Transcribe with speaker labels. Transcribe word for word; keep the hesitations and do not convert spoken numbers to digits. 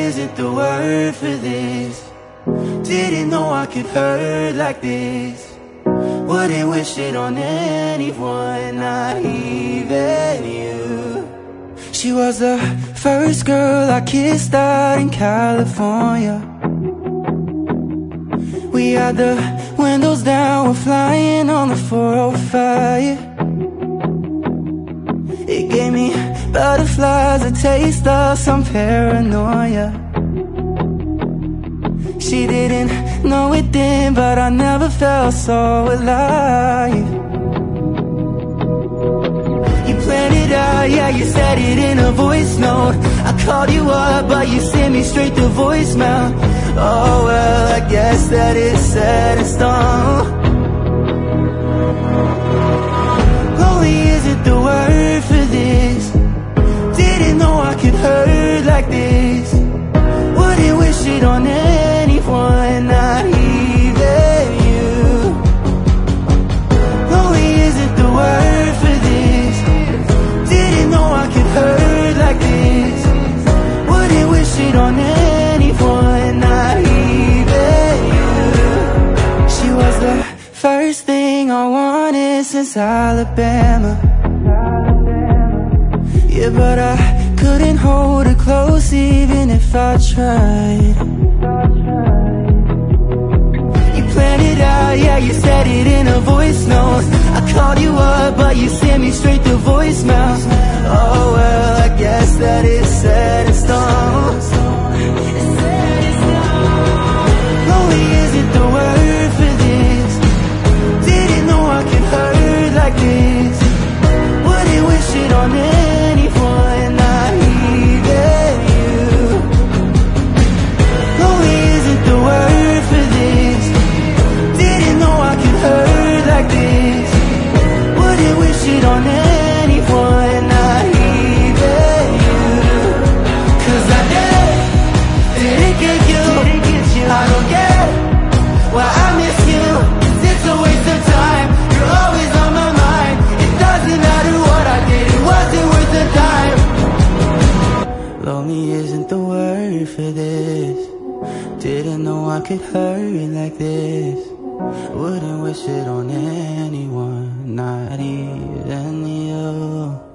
Speaker 1: isn't the word for this. Didn't know I could hurt like this. Wouldn't wish it on anyone, not even you. She was the first girl I kissed out in California. We had the windows down, we're flying on the four oh five. It gave me butterflies, a taste of some paranoia. She didn't know it then, but I never felt so alive. You planned it out, yeah, you said it in a voice note. I called you up, but you sent me straight to voicemail. Oh well, I guess that it's set in stone. Lonely isn't the word for this. Didn't know I could hurt like this. Wouldn't wish it on anyone, not even you. Lonely isn't the word for this. Didn't know I could hurt like this. Wouldn't wish it on anyone, not even you. She was the first thing I wanted since Alabama. Yeah, but I couldn't hold her close even if I tried. You planned it out, yeah, you said it in a voice note. I called you up, but you sent me straight to voicemail. Oh well, I guess that it's set in stone. Lonely isn't the word for this. Didn't know I could hurt like this. Wouldn't wish it on anyone, not even you. Lonely isn't the word for this. Didn't know I could hurt like this. Wouldn't wish it on anyone, not even you. Cause I did, didn't get you, I don't get why I miss you. It's a waste of time, you're always on my mind. It doesn't matter what I did, it wasn't worth the time. Lonely isn't the word for this. Didn't know I could hurt like this. Wouldn't wish it on anyone, not even you.